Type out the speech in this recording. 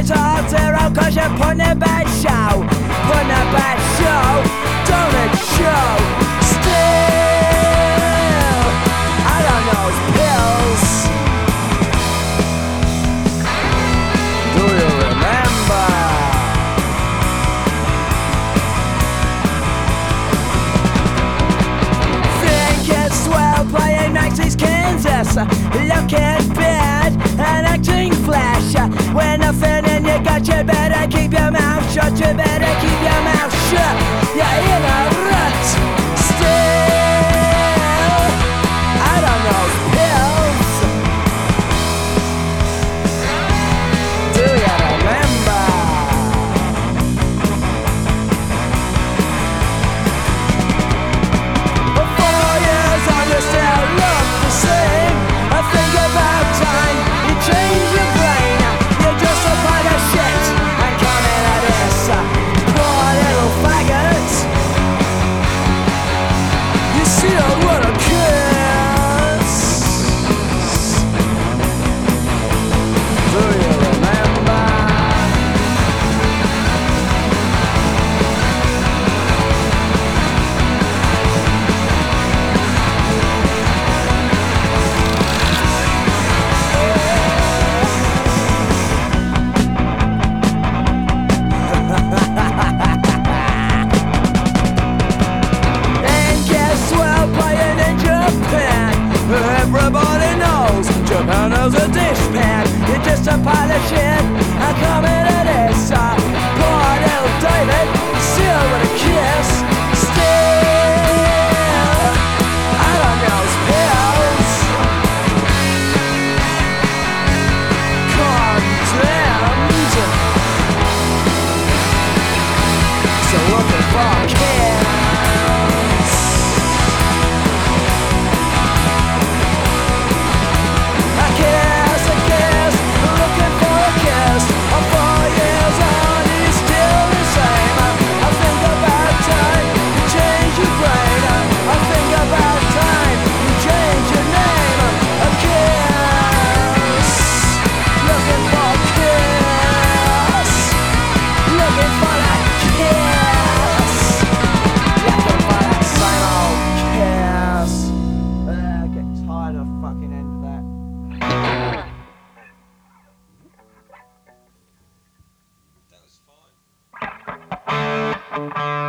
total zero, cause you're putting a bad show. Putting a bad show, don't it show? Still, I don't know pills. Do you remember? Think it's swell playing 90s Kansas, looking bad and acting flash. When nothing in you got, you better keep your mouth shut. You better keep your mouth shut. You're in a rut. Still, I don't know pills. Do you remember? For 4 years on, you still look the same. I think about time you change your brain. You're just a pile of shit and coming at this. Poor little faggot. You see, I wanna kiss. Do you remember? And guess we're playing in Japan. Everybody knows Japan is a dishpan. You're just a pile of shit. I'm coming at this. Poor little David, still with a kiss. Still, I don't know pills. Condemned. So looking for a kiss. A kiss, looking for a kiss. 4 years on, he's still the same. I think about time you change your brain. I think about time you change your name. A kiss, looking for a kiss. Looking for that kiss. Looking for that same old kiss. I get tired of fucking end of that. That was fine.